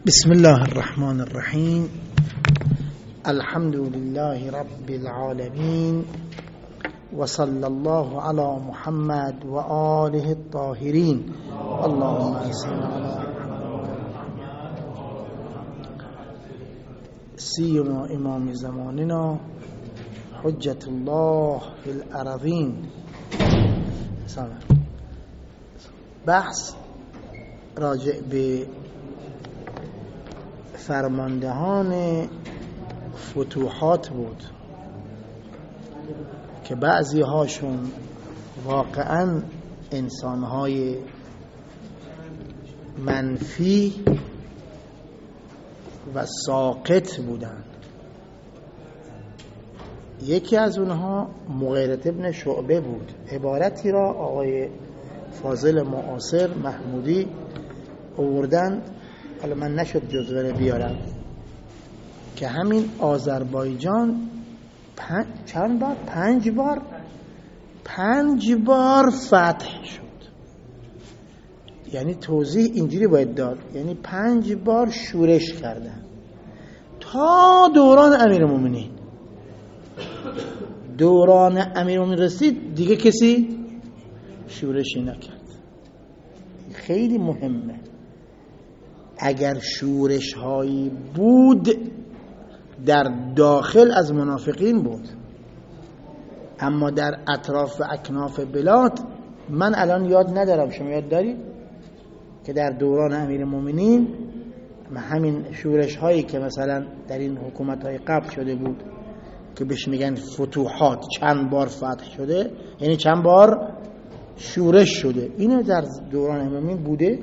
بسم الله الرحمن الرحیم. الحمد لله رب العالمین و صلی الله علی محمد و آله الطاهرین. اللهم صل علی سیدنا امام زماننا حجت الله فی الارضین. بحث راجع به فرماندهان فتوحات بود که بعضی هاشون واقعا انسانهای منفی و ساقط بودن. یکی از اونها مغیرة ابن شعبه بود. عبارتی را آقای فاضل معاصر محمودی آوردن، حالا من نشد جزوه رو بیارم، که همین آذربایجان پنج بار فتح شد. یعنی توضیح اینجوری باید داد، یعنی 5 بار شورش کردن تا دوران امیرالمومنین. دوران امیرالمومنین رسید دیگه کسی شورشی نکرد. خیلی مهمه. اگر شورش هایی بود در داخل از منافقین بود، اما در اطراف و اکناف بلاد من الان یاد ندارم، شما یاد دارید که در دوران امیرالمومنین همین شورش هایی که مثلا در این حکومت های قبل شده بود که بهش میگن فتوحات، چند بار فتح شده، یعنی چند بار شورش شده، اینو در دوران امیرالمومنین بوده؟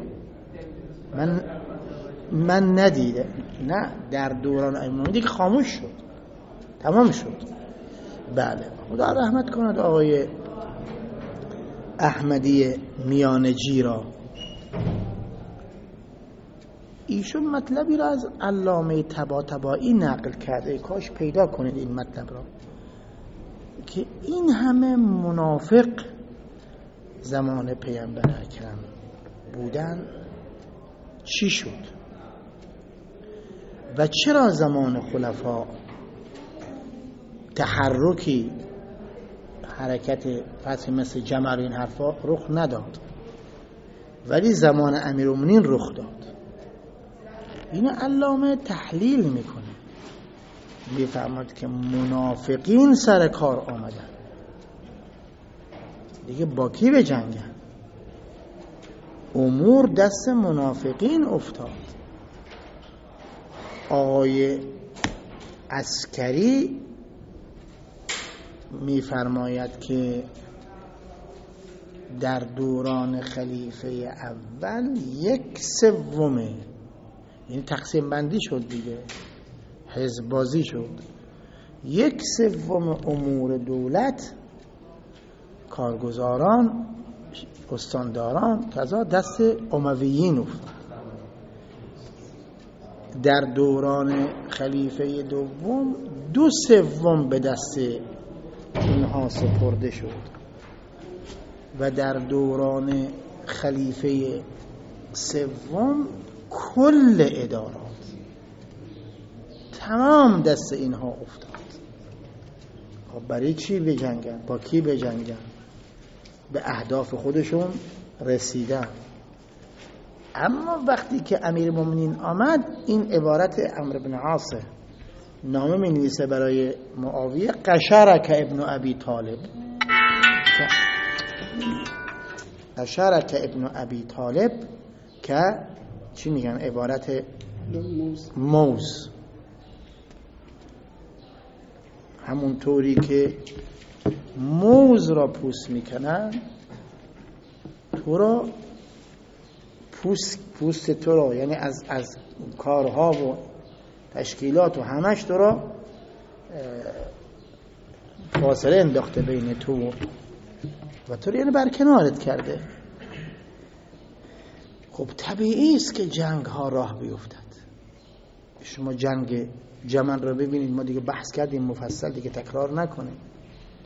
من ندیده. نه، در دوران امیرالمومنین دیگه خاموش شد، تمام شد. بله، خدا رحمت کند آقای احمدی میانجی را. ایشون مطلبی را از علامه طباطبایی نقل کرده، کاش پیدا کنید این مطلب را، که این همه منافق زمان پیامبر اکرم بودن چی شد و چرا زمان خلفا تحرکی، حرکت فتح مثل جمر این حرفا رخ نداد، ولی زمان امیرالمومنین رخ داد. این علامه تحلیل میکنه، میفهمد که منافقین سر کار آمدن، دیگه با کی بجنگن؟ امور دست منافقین افتاد. آقای عسکری میفرماید که در دوران خلیفه اول 1/3، یعنی تقسیم بندی شد دیگه، حزب بازی شد، 1/3 امور دولت، کارگزاران، استانداران کذا دست امویین افتاد. در دوران خلیفه دوم 2/3 به دست اینها سپرده شد و در دوران خلیفه سوم کل ادارات تمام دست اینها افتاد. برای چی بجنگن؟ با کی بجنگن؟ به اهداف خودشون رسیدن. اما وقتی که امیرالمومنین آمد، این عبارت عمرو بن عاص نامه می نویسه برای معاویه، قشرک ابن ابی طالب، قشرک ابن ابی طالب، که چی میگن؟ عبارت موز، همون طوری که موز را پوست میکنن، تو را پوست تو را، یعنی از کارها و تشکیلات و همش تو را فاصله انداخته بین تو و تو، یعنی برکنارت کرده. خب طبیعی است که جنگ ها راه بیفتد. شما جنگ جمل را ببینید، ما دیگه بحث کردیم مفصل، دیگه تکرار نکنیم.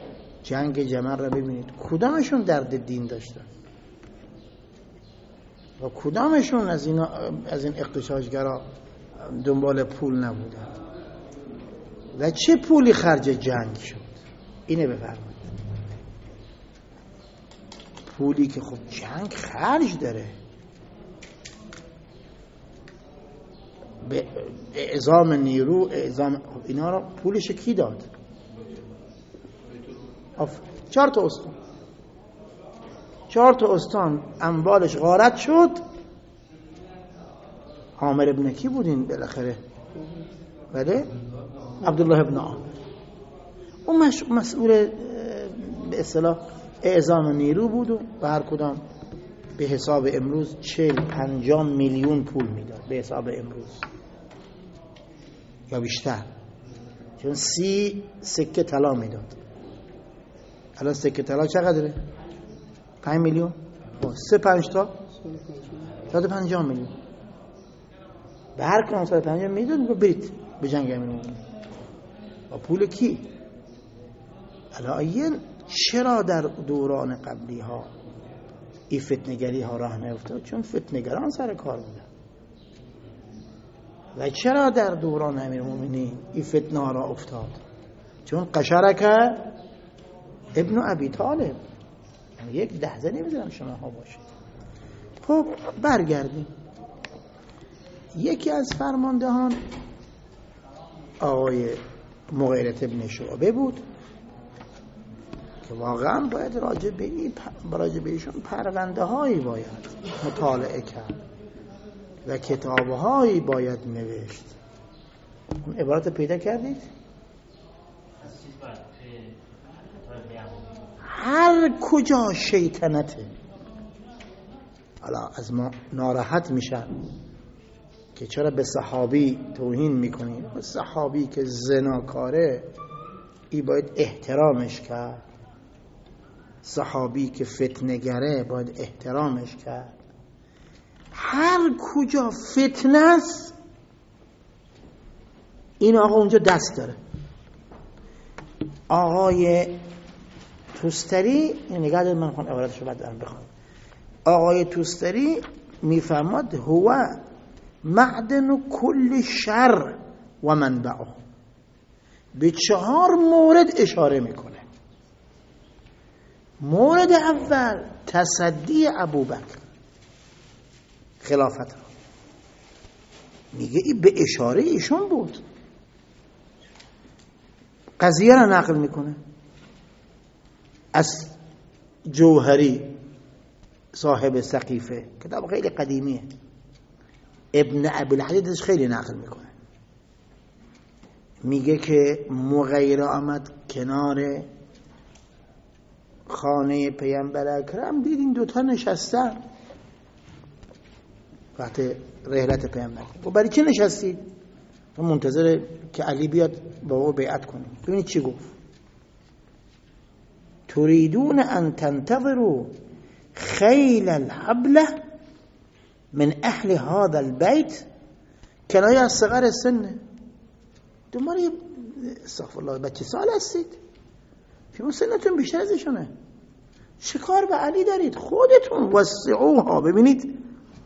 جنگ جمل را ببینید، کدامشون درد دین داشتن؟ و کدامشون از این اغتشاشگرا دنبال پول نبودن و چه پولی خرج جنگ شد؟ اینه بفرمایید. پولی که خب جنگ خرج داره، به اعزام نیرو، اعزام اینا رو پولش کی داد؟ 4 تا استان، 4 تا استان اموالش غارت شد. عامر ابن کی بودین بالاخره؟ بله، عبدالله ابن عامر. اون مسئول به اصطلاح اعزام نیرو بود و هر کدام به حساب امروز 40-50 میلیون پول میداد به حساب امروز یا بیشتر، چون 30 سکه طلا میداد. الان سکه طلا چقدره؟ 5 میلیون. 3-5 تا 150 میلیون. به هر کدام 150 میلیون برید به جنگ امروز. با پول کی؟ الان چرا در دوران قبلی ها این فتنگری ها راه نیفتاد؟ چون فتنگران سر کار بودن. و چرا در دوران امیرالمومنین این فتنه ها را افتاد؟ چون قشرک ابن ابی طالب. یک لحظه نمیذارم شما ها باشید. خب برگردیم. یکی از فرماندهان آقای مغیره ابن شعبه بود که واقعا باید راجع به ایشون پرونده هایی باید مطالعه کرد و کتاب هایی باید نوشت. اون عبارت پیدا کردید؟ هر کجا شیطنته، حالا از ما ناراحت میشن که چرا به صحابی توهین میکنی؟ صحابی که زناکاره ای باید احترامش کرد، صحابی که فتنگره باید احترامش کرد. هر کجا فتنه است این آقا اونجا دست داره. آقای توستری، نگاه دارید من خواهم عبارتشو بعد دارم بخوام. آقای توستری میفرماد هو معدن کل شر و منبعه. به 4 مورد اشاره میکنه. مورد اول تصدی ابوبکر خلافت را، میگه این به اشاره ایشون بود. قضیه را نقل میکنه از جوهری صاحب سقیفه، کتاب خیلی قدیمیه. ابن ابی الحدیدش خیلی نقل میکنه، میگه که مغیره آمد کنار خانه پیامبر اکرم، دید این دوتا نشستن وقت رحلت پیامبر. و برای چه نشستید؟ منتظر که علی بیاد با او بیعت کنه. ببینید چی گفت: تريدون ان تنتظروا خیل الحبله من اهل هذا البيت. کنایه از صغر سنه. دنبال استغفر الله بچه سال هستید، شما سنتون بیشتر از ایشونه، چه کار به علی دارید؟ خودتون وسعوها. ببینید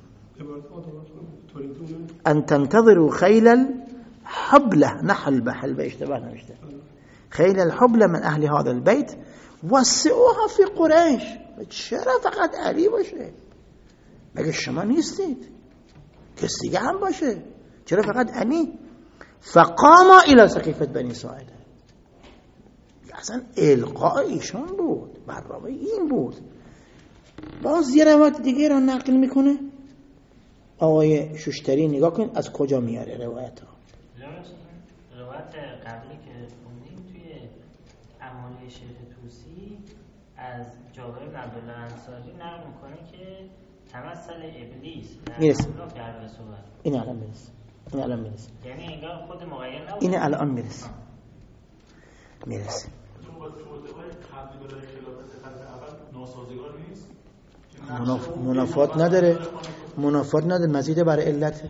ان تنتظروا خیل الحبله، نه حلبه، حلبه اشتباه نوشته، خیل الحبله من اهل هذا البيت وسعوها في قریش. چرا فقط علی باشه؟ مگه شما نیستید؟ کس دیگه هم باشه، چرا فقط علی؟ فقام الى سقیفه بنی ساعده. اصلا القاء ایشون بود، برنامه این بود. باز یه روایت دیگه را نقل میکنه آقای شوشتری. نگاه کن از کجا میاره روایت ها. روایت قبلی که خوندیم توی اعمال شیخ طوسی از جابر بن عبدالله انصاری نقل میکنه که تمثل ابلیس میرسه. این الان میرسه. این الان میرسه. یعنی انگار خود مغیر نبود. این الان میرسه. میرسه. منافات نداره. منافات نداره. مزید بر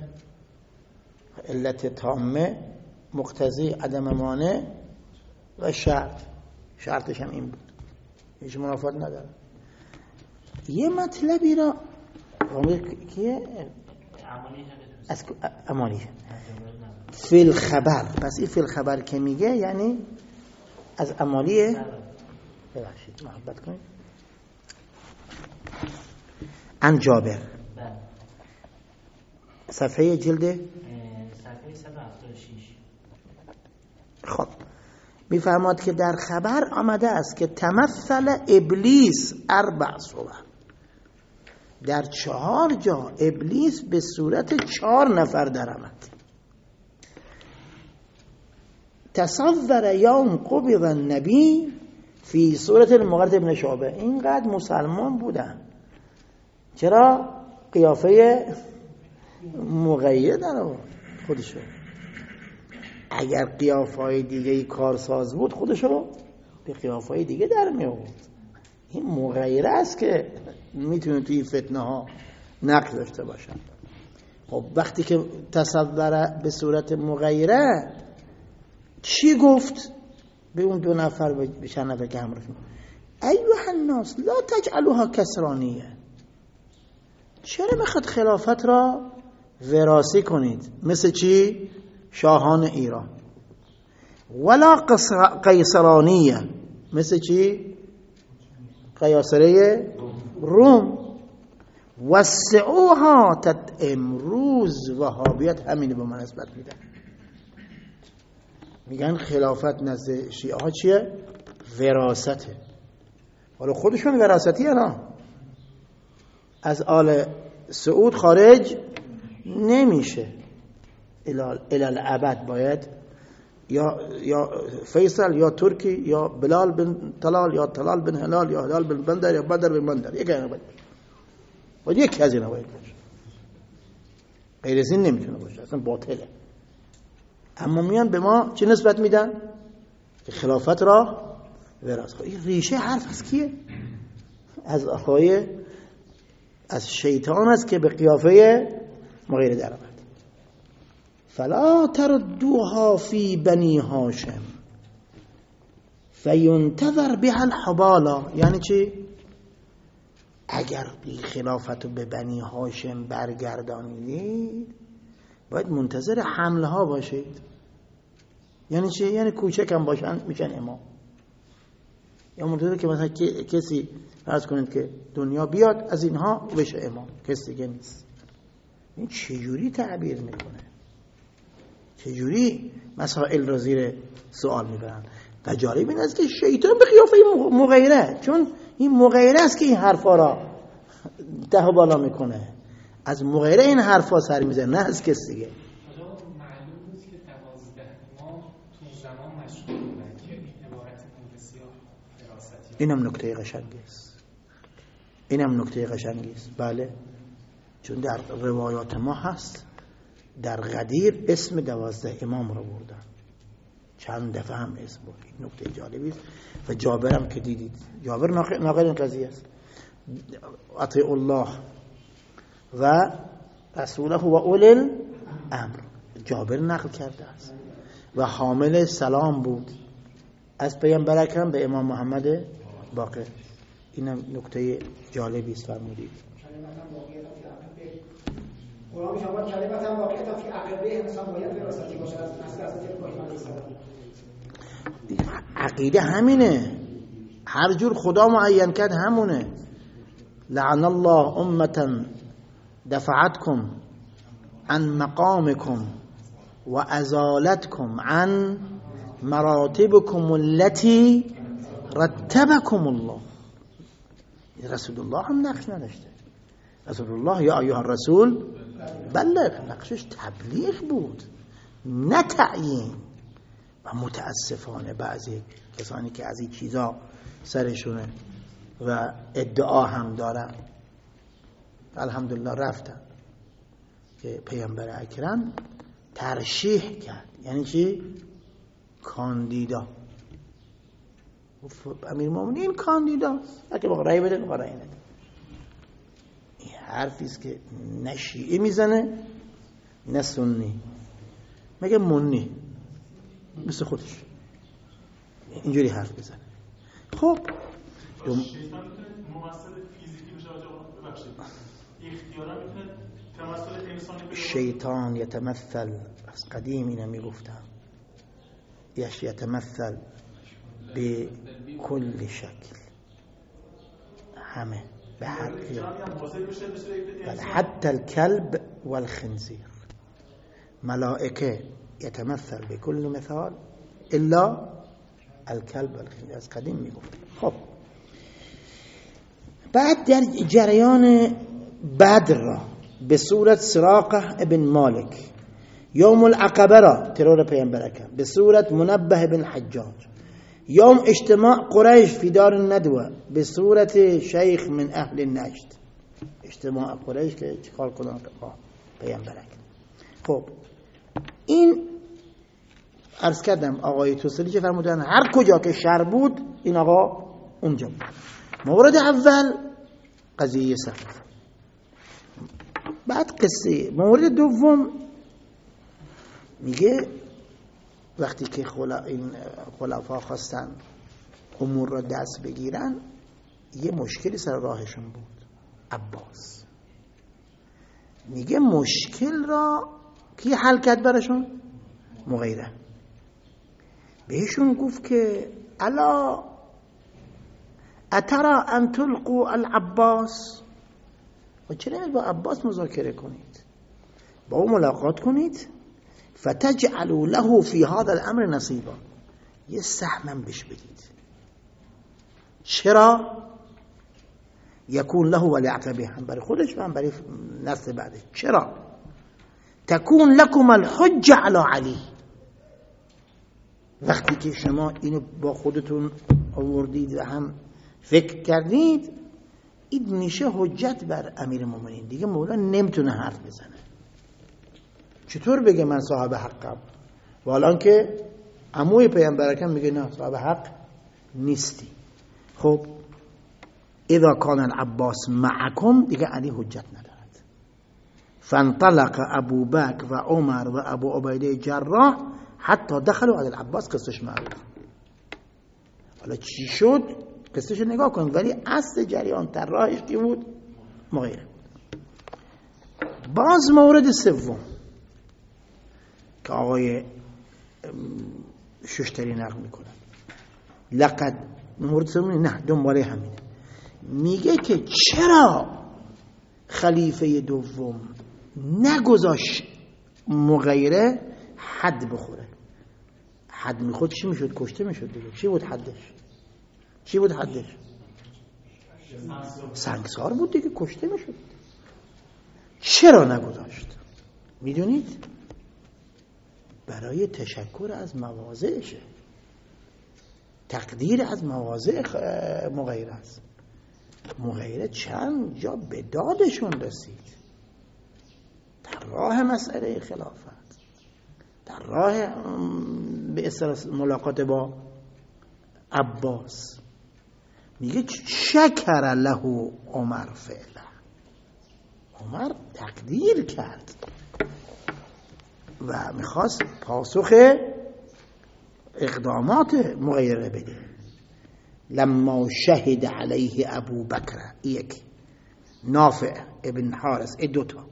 علت تامه مقتضی عدم مانع و شرطش هم این بود. هیچ منافات نداره. یه مطلبی را کیه؟ از امالی فی الخبر. پس این فی الخبر که میگه یعنی از امالیه. ببخشید محبت کنید. عن جابر، صفحه جلد صفحه 176. خب میفرماد که در خبر آمده است که تمثل ابلیس 4 صور، در 4 جا ابلیس به صورت 4 نفر در آمد. تصور یوم قبض النبی فی صورت المغیرة ابن شعبه. اینقدر مسلمان بودن، چرا قیافه مغیره در آورد خودشو. اگر قیافه‌های دیگه کارساز بود خودشو به قیافه‌های دیگه در می آورد. این مغیره است که میتونه توی این فتنه ها نقش داشته باشه. خب وقتی که تصور به صورت مغیره چی گفت به اون 2 نفر، به چند نفر که همراه شدن؟ ایها الناس لا تجعلوها کسرانیه. چرا میخواد خلافت را وراثی کنید مثل چی؟ شاهان ایران. ولا قیصرانیه، مثل چی؟ قیاصره روم. وسعوها. امروز وهابیت همینه به من نسبت میدن، میگن خلافت نزد شیعه ها چیه؟ وراثته. حالا خودشون وراثتی نه، از آل سعود خارج نمیشه الالعبد. باید یا فیصل یا ترکی یا بلال بن طلال یا طلال بن هلال یا هلال بن بندر یا بدر بن بندر، یک اینا باید یک از اینا باید باشه، غیر از این نمیتونه باشه، اصلا باطله. اما میان به ما چه نسبت میدن؟ که خلافت را وراثت. این ریشه حرف از کیه؟ از آقای از شیطان است که به قیافه مغیره در آمد. فلا تردوها فی بنی هاشم فینتظر بها الحبالا. یعنی چی؟ اگر خلافت رو به بنی هاشم برگردانید باید منتظر حمله ها باشید. یعنی چی؟ یعنی کوچک هم باشن میشن امام، یا منتظر که مثلا کسی فرض کنید که دنیا بیاد از اینها بشه امام، کسی دیگه نیست. این چجوری تعبیر میکنه؟ چجوری مسائل را زیر سوال میبرن؟ و جالب این است که شیطان به قیافه مغیره، چون این مغیره است که این حرفا را ده بالا میکنه، از مغیره این حرفا سر میزنه، نه از کسی دیگه. معلوم بود که 12 امام تو زمان مشغول بودن که این عبارت بسیار فراستی. اینم نکته قشنگی است، اینم نکته قشنگی است. بله، چون در روایات ما هست در غدیر اسم 12 امام رو بردن، چند دفعه هم اسم بود. این نکته جالبی است. و جابر هم که دیدید، جابر ناقل این قضیه است. اطیع الله و رسوله و اولی الامر، جابر نقل کرده است و حامل سلام بود از پیامبر اکرم به امام محمد باقر. اینم نکته جالبی است. فرمودید قرآن شما کلمت هم واقعیت فی عقیده انسان باید وراثتی باشه از نسل حضرت ابراهیم علیه السلام. عقیده همینه، هر جور خدا معین کرد همونه. لعن الله امة دفعتكم عن مقامكم و ازالتكم عن مراتبكم التي رتبكم الله. رسول الله هم نقش نداشته. رسول الله یا ایها الرسول بلغ، نقشش تبلیغ بود نه تعیین. و متاسفانه بعضی کسانی که از این چیزا سرشونه و ادعا هم دارن، الحمدلله رفتن، که پیامبر اکرم ترشیح کرد. یعنی چی؟ کاندیدا. امیرالمومنین کاندیداست، اگه با رأی بده با رأی نده. این حرفی است که نه شیعه میزنه نه سنی، مگه منی مثل خودش اینجوری حرف بزنه. خب شیطان ممثل فیزیکی بشه. ببخشید اختیارا میتونه تمثل انسانی بشه. شیطان یتمثل، از قدیم اینو میگفتم، یتمثل به کل شکل، همه به هر حتی الكلب والخنزیر. ملائکه یتمثل به کل مثال الا الكلب والخنزیر، از قدیم میگفت. خب بعد در جریان بدر را به صورت سراقه ابن مالک، یوم العقبه را ترور پیامبر اکرم به صورت منبه بن حجاج، یوم اجتماع قریش فی دار الندوه به صورت شیخ من اهل نجد. اجتماع قریش که چیکار کنن پیامبر اکرم. خب این عرض کردم آقای توسلی چه فرمودن؟ هر کجا که شر بود این آقا اونجا بود. مورد اول قضیه صف، بعد قصه. مورد دوم میگه وقتی که این خلفا خواستن امور را دست بگیرن یه مشکلی سر راهشون بود. عباس میگه مشکل را کی حل کرد براشون؟ مغیره. بهشون گفت که الا اترا ان تلقوا العباس، و چرا نمید با عباس مذاکره کنید، با او ملاقات کنید، فتجعلوا له فی هذا الامر نصیبا، یه سهمم بهش بدید. چرا؟ یکون له ولعقبه، هم برای خودش و هم برای نسل بعدش. چرا؟ تکون لکم الحجه علی علی، وقتی که شما اینو با خودتون آوردید و هم فکر کردید این میشه حجت بر امیر المؤمنین. دیگه مولا نمیتونه حرف بزنه. چطور بگه من صاحب حقم و الان که عموی پیامبر اکرم میگه نه صاحب حق نیستی. خب اذا کان العباس معکم، دیگه علی حجت ندارد. فانطلق ابو بکر و عمر و ابو عبیده جراح حتی دخلوا علی العباس. قصهش معروف. حالا چی شد قصهش نگاه کن، ولی اصل جریان طراحش کی بود؟ مغیره. باز مورد سوم که آقای ششتری نقل میکنن، لقد، مورد سوم نه دنباله همینه، میگه که چرا خلیفه دوم نگذاشت مغیره حد بخوره؟ حد میخورد چی میشد؟ کشته میشد دیگه. چی بود حدش؟ چی بود حدش؟ سنگسار بود دیگه، کشته میشد. چرا نگذاشت؟ میدونید؟ برای تشکر از مواضعشه، تقدیر از مواضع مغیره است. مغیره چند جا به دادشون رسید در راه مسئله خلافت، در راه به اصطلاح ملاقات با عباس. میگه شکر له عمر فعلا، عمر تقدیر کرد و میخواست پاسخ اقدامات مغیره بده. لما شهد علیه ابو بکر، یک نافع ابن حارس، دوتا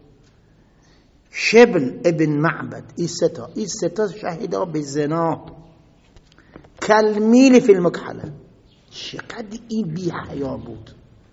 شبل ابن معبد، این ستا شهدا به زنا کالمیل فی المکحله. چقدر این بی حیا بود،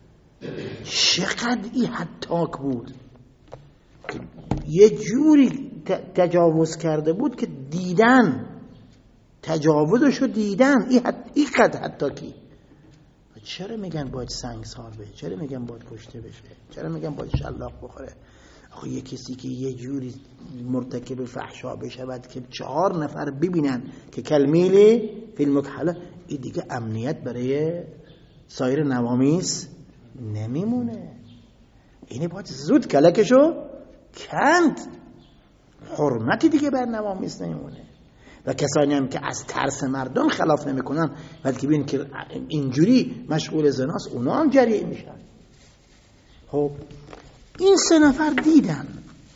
چقدر این حتاک بود که یه جوری تجاوز کرده بود که دیدن تجاوزشو دیدن. این قد حتاکی. چرا میگن باید سنگسار بشه؟ چرا میگن باید کشته بشه؟ چرا میگن باید شلاق بخوره؟ آخه یه کسی که یه جوری مرتکب فحشا بشود که 4 نفر ببینن که کالمیل فی المکحله، این دیگه امنیت برای سایر نوامیس نمیمونه. اینه باید زود کلکشو کند، حرمتی دیگه بر نوامیس نمیمونه. و کسانی هم که از ترس مردم خلاف نمیکنن بلکه ببین که اینجوری مشغول زناست، اونا هم جریه میشن. خب این 3 نفر دیدن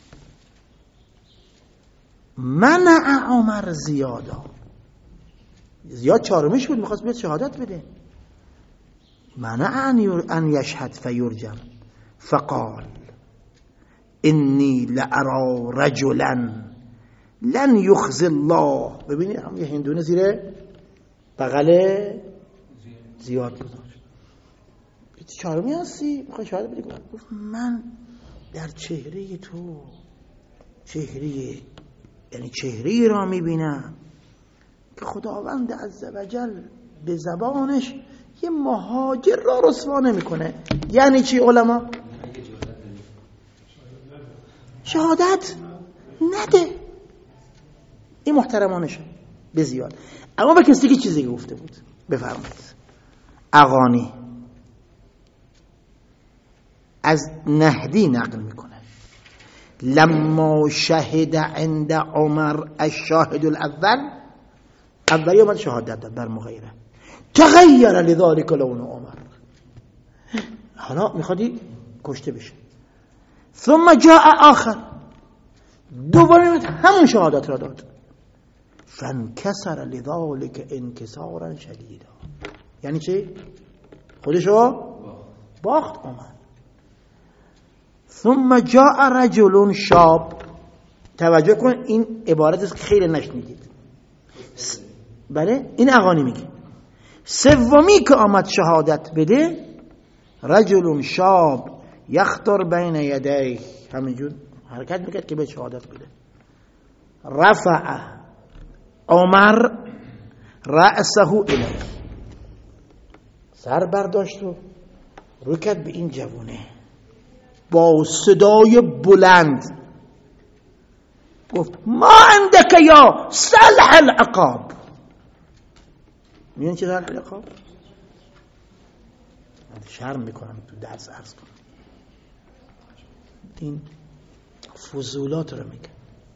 منع عمر زیاد چهارمیش بود، میخواست بیاد شهادت بده. منع ان یشهد فیرجم، فقال انی لارا رجلا لن یخزی الله. ببینید هم یه هندونه زیر بغل زیاد گذاشت. چارمی هستی؟ میخوای شاهد بدی؟ گفت من در چهره تو چهره را میبینم که خداوند عزوجل به زبانش یه مهاجر را رسوا نمیکنه. یعنی چی علما؟ شهادت نده. این محترمانشه به زیاد. اما به کسی که چیزی گفته بود بفرمایید. اغانی از نهدی نقل میکنه لما شهد عند عمر الشاهد الاول، اولی اومد شهادت داد بر مغیره، تغییر لذلك لون عمر، حالا میخوادی کشته بشه. ثم جاء آخر، دوباره اومد همون شهادت را داد، فانکسر لذلك انکسارا شدیدا. یعنی چی؟ خودشو باخت عمر. ثم جاء رجل شاب، توجه کن این عبارت است که خیلی نشنیدید. بله این اغانی میگه. سومی که آمد شهادت بده، رجل شاب یخطر بین یدیه، همینجور حرکت میکرد که به شهادت بده. رفع عمر رأسه الیه، سر برداشت و رو کرد به این جوونه، با صدای بلند گفت ما عندك یا صلح العقاب. میدونی چه صلح العقاب؟ من شرم میکنم تو درس عرض کنم، این فضولات رو میگه،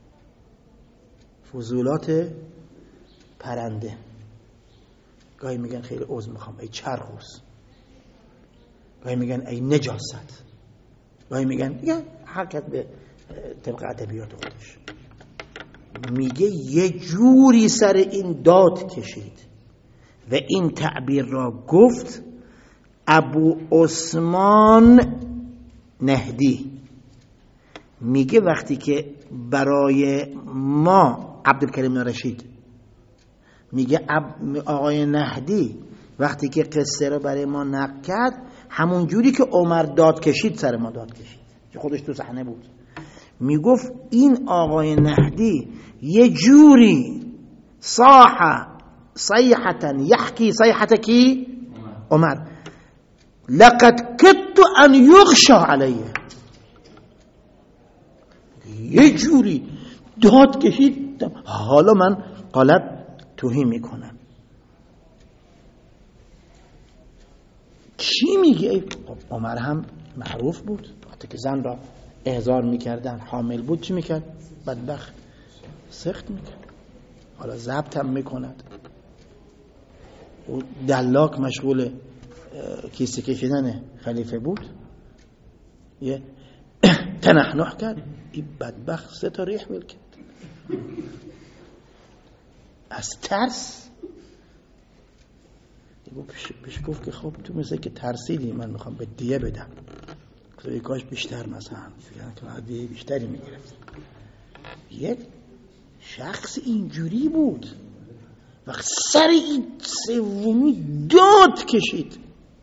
فضولات پرنده. گاهی میگن خیلی عذر میخوام ای چرخوس، گاهی میگن ای نجاست، گاهی میگن حرکت به طبق ادبیات خودش. میگه یه جوری سر این داد کشید و این تعبیر را گفت ابو عثمان نهدی. میگه وقتی که برای ما عبدالکریم رشید، میگه آقای نهدی وقتی که قصه رو برای ما نقل کرد، همون جوری که عمر داد کشید سر ما داد کشید، که خودش تو صحنه بود. میگفت این آقای نهدی یه جوری صاح صیحة یحکی صیحة کی؟ عمر. لقد کدت ان یغشا علیه، یه جوری داد کشید حالا من غلط توهی میکنم. چی میگه؟ عمر هم معروف بود وقتی که زن را احضار میکردن حامل بود چی میکرد؟ بدبخت سخت میکرد. حالا ضبط هم میکند. و دلاک مشغول کیسه کشیدن خلیفه بود، یه تنحنح کرد، این بدبخت 3 تا ریح ول کرد از ترس. پیش گفت که خب تو مثل که ترسیدی، من میخوام به دیه بدم. که کاش بیشتر مثلا که دیه بیشتری میگرفت. یک شخص اینجوری بود و سر این سومی داد کشید،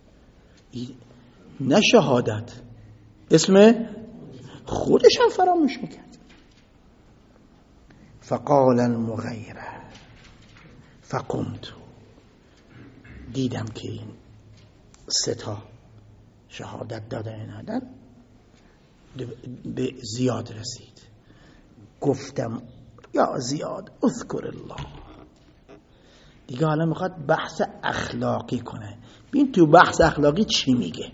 نه شهادت، اسم خودش هم فراموش میکرد. فقال المغیره فقمت، دیدم که این 3 تا شهادت دادن به زیاد رسید. گفتم یا زیاد اذکر الله. دیگه حالا میخواد بحث اخلاقی کنه. ببین تو بحث اخلاقی چی میگه،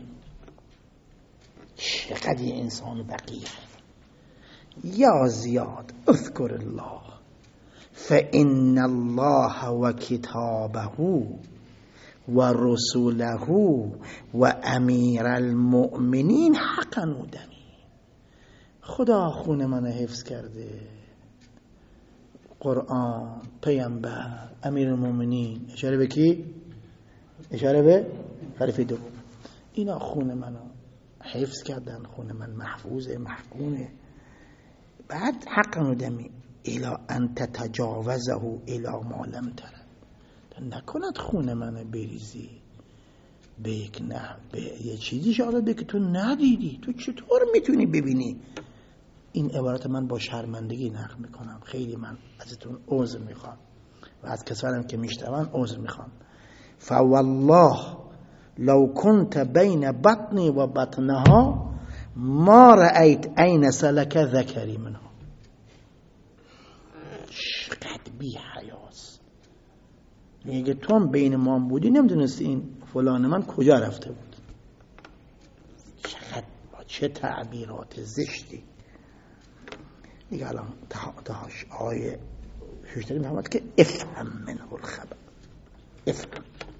چقدر یه انسان بقیه. یا زیاد اذکر الله فإن الله و کتابه و رسوله و امیر المؤمنین حقنوا دمی. خدا خون من حفظ کرده، قرآن، پیامبر، امیر المؤمنین. اشاره به کی؟ اشاره به خلیفه دوم. اینا خون منو حفظ کردن، خونه من محفوظه، محکومه. بعد حق ندمی الا ان تتجاوزه الی ما لم تره، نکند خونه منو بریزی به یک یه چیزی شاید به که تو ندیدی، تو چطور میتونی ببینی؟ این عبارت من با شرمندگی نقل میکنم، خیلی من ازتون عذر میخوام و از کسانم که میشنون عذر میخوام. فوالله لو كنت بین بطنی و بطنها ما رأیت این سلک ذکری منها. چقدر بی حیاست. میگه تو هم بین ما بودی نمیدونستی این فلان من کجا رفته بود. چقدر با چه تعبیرات زشتی. دیگه الان تهاش آیه شوشتری میفهمد که افهم منه الخبر، افهم،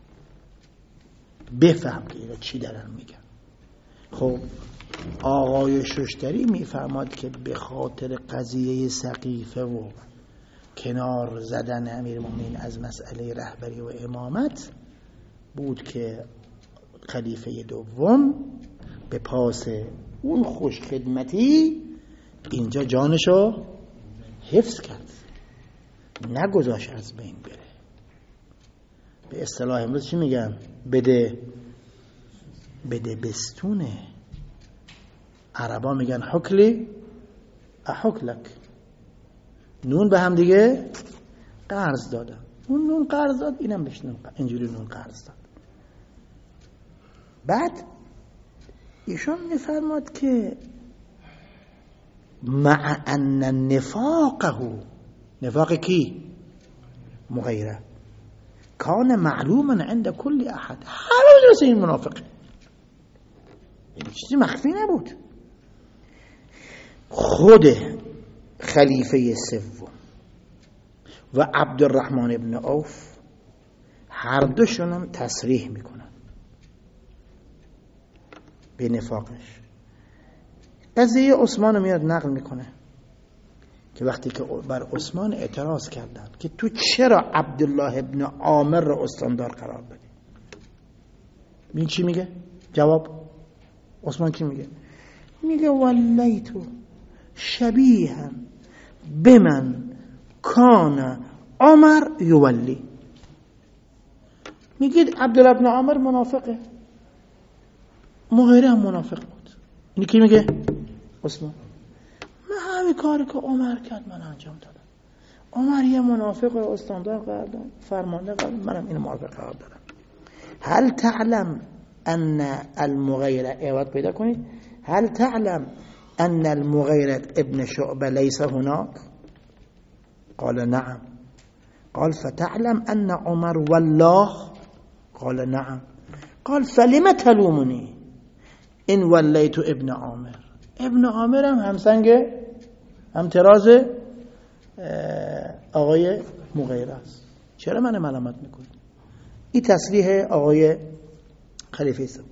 بفهم که اینا چی دارن میگن. خب آقای شوشتری میفهمد که به خاطر قضیه سقیفه و کنار زدن امیرالمومنین از مسئله رهبری و امامت بود که خلیفه دوم به پاس اون خوش خدمتی اینجا جانشو حفظ کرد، نگذاش از بین بره. به اصطلاح امروز چی میگن؟ بده بستونه. عربا میگن حکلی احکلک، نون به هم دیگه قرض دادن. اون نون قرض داد، اینم بهش نون قرض، اینجوری نون قرض داد. بعد ایشون میفرماد که مع ان نفاقه، نفاق کی؟ مغیره، کان معلوما عند کل احد، همه میدونست این منافقه، این چیزی مخفی نبود. خود خلیفه سوم و عبدالرحمن ابن عوف هر دوشون هم تصریح میکنن به نفاقش. قضیه عثمان میاد نقل میکنه که وقتی که بر عثمان اعتراض کردن که تو چرا عبدالله ابن عامر را استاندار قرار دادی، این چی میگه؟ جواب عثمان چی میگه؟ میگه ولیتو شبیها بمن کان عمر یولی. میگید عبدالله ابن عامر منافقه، مغیره هم منافق بود. اینی کی میگه؟ عثمان. من همه کاری که عمر کرد من انجام دادم. عمر یه منافق رو استاندار قرار داد، فرمانده قرار داد، منم اینو منافق قرار دادم. هل تعلم ان المغیره، اعواد پیدا کنید، هل تعلم ان المغیره ابن شعبه لیس هناك؟ قال نعم. قال فتعلم ان عمر والله؟ قال نعم. قال فلم تلومني ان ولیت ابن عامر. ابن عامر هم همسنگ همتراز آقای مغیره است، چرا من ملامت میکنید؟ این تصریح آقای خلیفه سوم.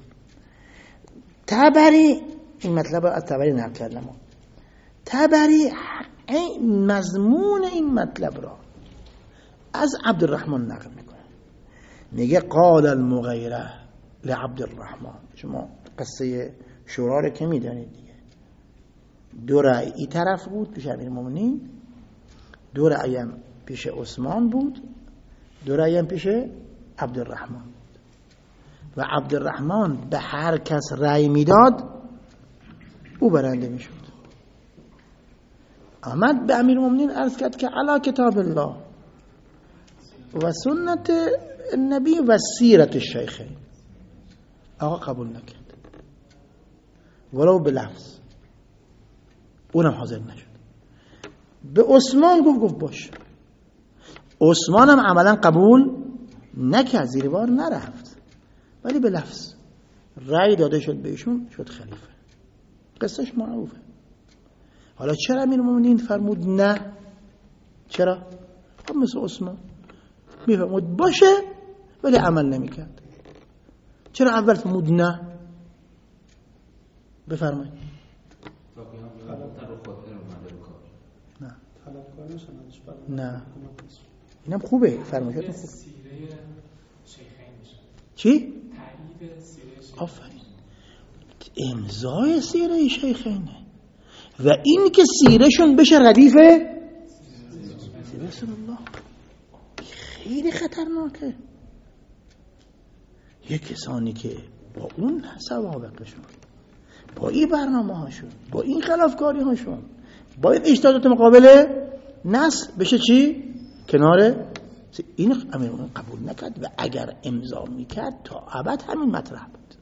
تبری این مطلب از تبری نقل کردم. تبری مضمون این مطلب را از عبدالرحمن نقل میکنه، میگه قال المغیره لعبدالرحمن. شما قصه شورا رو که میدانید دیگه، دو رأی ای طرف بود پیش امیرالمومنین، دو رأی هم پیش عثمان بود، دو رأی هم پیش عبدالرحمن بود و عبدالرحمن به هر کس رأی میداد او برنده میشد. آمد به امیرالمومنین عرض کرد که علی کتاب الله و سنت النبی و سیرت الشیخین. آقا قبول نکرد ولو به لفظ، اونم حاضر نشد. به عثمان گفت باش. عثمان هم عملا قبول نکرد، زیر بار نرفت، ولی به لفظ رأی داده شد بهشون، شد خلیفه. قصهش معروفه. حالا چرا امیرالمومنین فرمود نه؟ چرا؟ خب مثل عثمان میفرمود باشه ولی عمل نمیکرد. چرا اول فرمود نه؟ بفرمایید. نه اینم خوبه، فرمایشات خوبه. چی؟ آفرین. امضای سیره شیخینه و این که سیرهشون بشه ردیف سیره رسول الله، خیلی خطرناکه. یه کسانی که با اون سوابقشون، با این برنامه هاشون، با این خلافکاری هاشون، باید اجتهادات مقابل نص بشه چی؟ کنار این امیر اون قبول نکرد و اگر امضا میکرد تا ابد همین مطرح بود.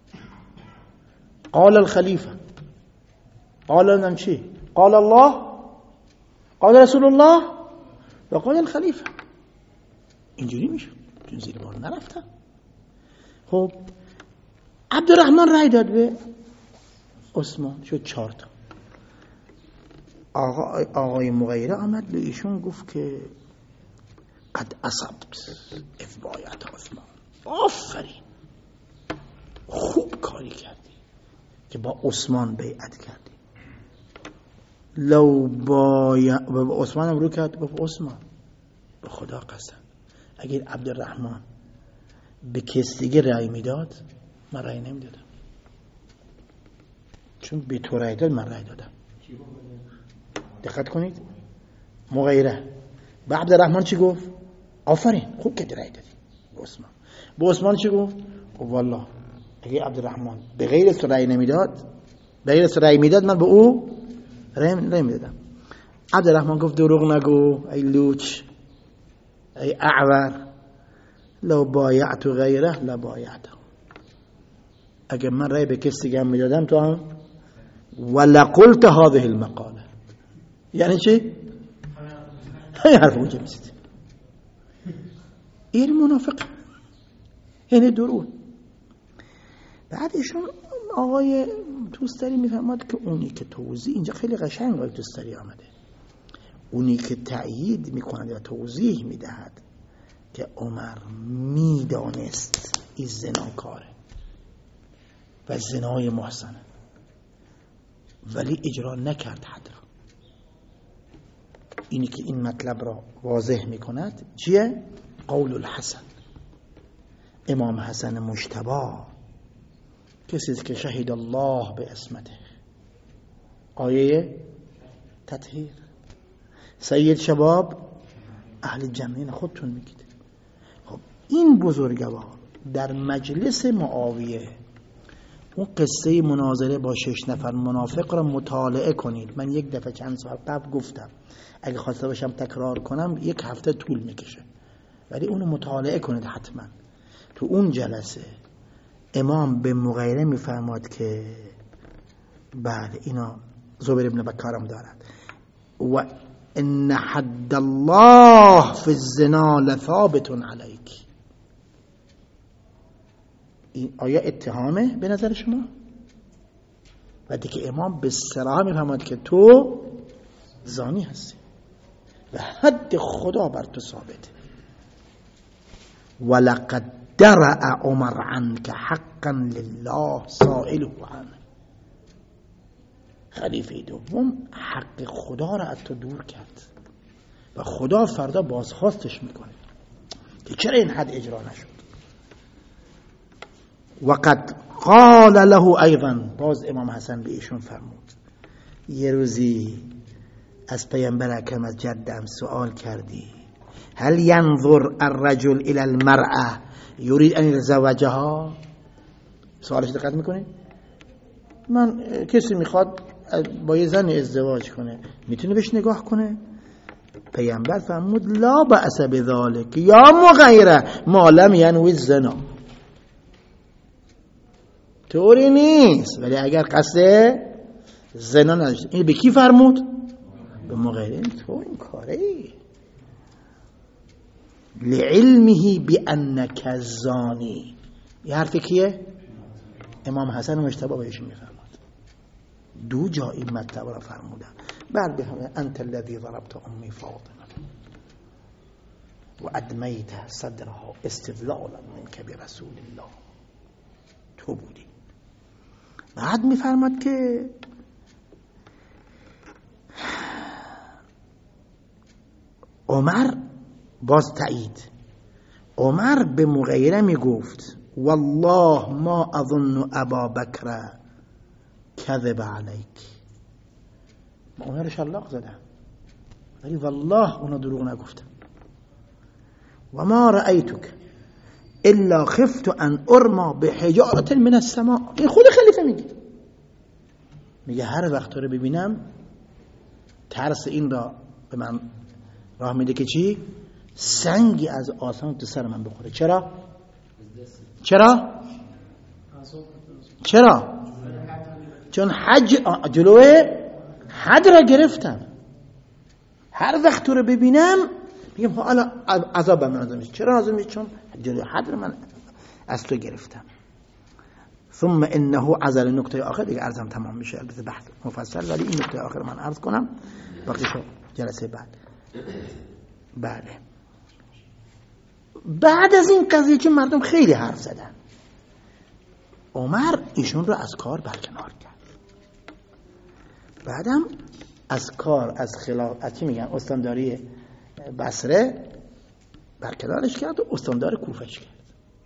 قال الخلیفه، قال نم چی؟ قال الله، قال رسول الله و قال الخلیفه. اینجوری میشه، چون زیر بار نرفتن. خب عبدالرحمن رای داد به عثمان، شد 4 تا. آقای مغیره آمد به ایشون گفت که قد اصبت اذ بایعت عثمان، آفرین، خوب کاری کردی که با عثمان بیعت کردی. لو عثمان هم رو کرد، گفت عثمان به خدا قسم اگر عبدالرحمن به کس دیگه رأی میداد من رأی نمیدادم، چون به تو رأی داد من رأی دادم. دقت کنید، مغیره به عبدالرحمن چی گفت؟ آفرین خوب که رأی دادی. به عثمان چی گفت؟ والله اگه عبدالرحمن به غیر تو رأی نمیداد، به غیر تو رأی میداد من به او رأی نمیدادم. عبدالرحمن گفت دروغ نگو ای لوچ ای اعور، لو بایعت غیره لبایعته، اگه من رأی به کسی دیگه میدادم تو هم ولقلت هذه المقاله. یعنی چی؟ این حرف اونجا میزید. این منافق، یعنی دروغ. بعدشون آقای توستری میفهمد که اونی که توضیح، اینجا خیلی قشنگ آقای توستری آمده، اونی که تأیید میکند و توضیح میدهد که عمر میدانست این زناکاره و زنای محسنه ولی اجرا نکرد حد را. اینی که این مطلب را واضح میکند چیه؟ قول الحسن، امام حسن مجتبی، کسی که شهید الله به اسمته، آیه تطهیر، سید شباب اهل جنه، خودتون میگید. خب این بزرگوار در مجلس معاویه، اون قصه مناظره با 6 نفر منافق را مطالعه کنید. من یک دفعه چند سال قبل گفتم اگه خواسته باشم تکرار کنم 1 هفته طول میکشه، ولی اونو مطالعه کنید حتما. تو اون جلسه امام به مغیره میفرماد که بله اینا زبیر ابن بکارم دارد و ان حد الله فی الزنا لثابت علیک. این آیا اتهامه به نظر شما؟ وقتی که امام به صراحت میفرماد که تو زانی هستی و حد خدا بر تو ثابته. ولقد درع عمر عنك حقا لله سائله عنه. خلیفه دوم حق خدا را از تو دور کرد و خدا فردا بازخواستش میکنه که چرا این حد اجرا نشد. وقد قال له ایضا، باز امام حسن به ایشون فرمود، یه روزی از پیامبر اکرم از جدم سوال کردی هل ينظر الرجل الى المرأة يريد ان يتزوجها؟ سوالش دقت میکنی؟ من کسی میخواد با یه زن ازدواج کنه میتونه بهش نگاه کنه؟ پیامبر فرمود لا بأس بذلك یا مغیره ما لم ینوی الزنا. طوری نیست، ولی اگر قصد زنا نداشته. این به کی فرمود؟ به مغیره. تو این کاره لعلمه بانک زانی. یه حرف کیه؟ امام حسن مجتبی بهش میفرماد. 2 جا این مطلب را فرمودن. بعد بفرمود انت الذي ضربت امي فاطمه و ادمیت صدرها استدلالا منك برسول الله. تو بودی. بعد میفرماد که عمر، باز تایید، عمر به مغیره میگفت والله ما اظن ابا بکر کذب علیک، اونا رو شلاق زدم ولی والله اونا دروغ نگفتن. و ما رأیتک الا خفت ان ارما بحجارة من السماء. این خود خلیفه میگه هر وقت تو رو ببینم ترس این را به من راه میده که چی؟ سنگی از آسمان تو سر من بخوره. چرا؟ چون جلوه حد را گرفتم. هر وقت تو رو ببینم میگم حالا عذاب به من نازل میشه. چرا نازل میشه؟ چون جلوه حد را من از تو گرفتم. ثم انه عزل نکته آخر دیگه عرضم تمام میشه، البته بحث مفصل، ولی این نکته آخر من عرض کنم باقی شو جلسه بعد. بله بعد از این قضیه که مردم خیلی حرف زدن، عمر ایشون رو از کار برکنار کرد. بعدم از کار از چی میگن استانداری بصره برکنارش کرد و استاندار کوفهش کرد.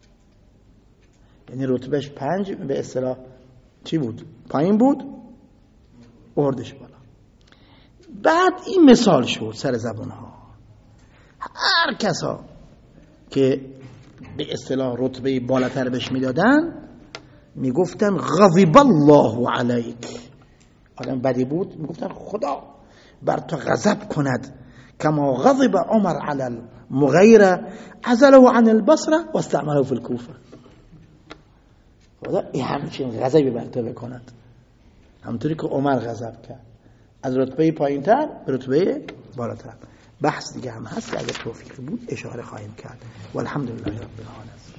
یعنی رتبهش 5 به اصطلاح چی بود؟ پایین بود، اردش بالا. بعد این مثال شد سر زبان ها، هر کسا که به اصطلاح رتبه بالاتر بهش میدادن میگفتن غضب الله علیک. آدم بدی بود میگفتن خدا بر تو غضب کند، کما غضب عمر علی المغیره عزله عن البصره و استعمله فی الکوفه. خدا این همچین غضبی بر تو بکند، همونطوری که عمر غضب کرد، از رتبه پایینتر به رتبه بالاتر. بحث دیگه هم هست که اگر توفیق بود اشاره خواهیم کرد. والحمدلله رب العالمین.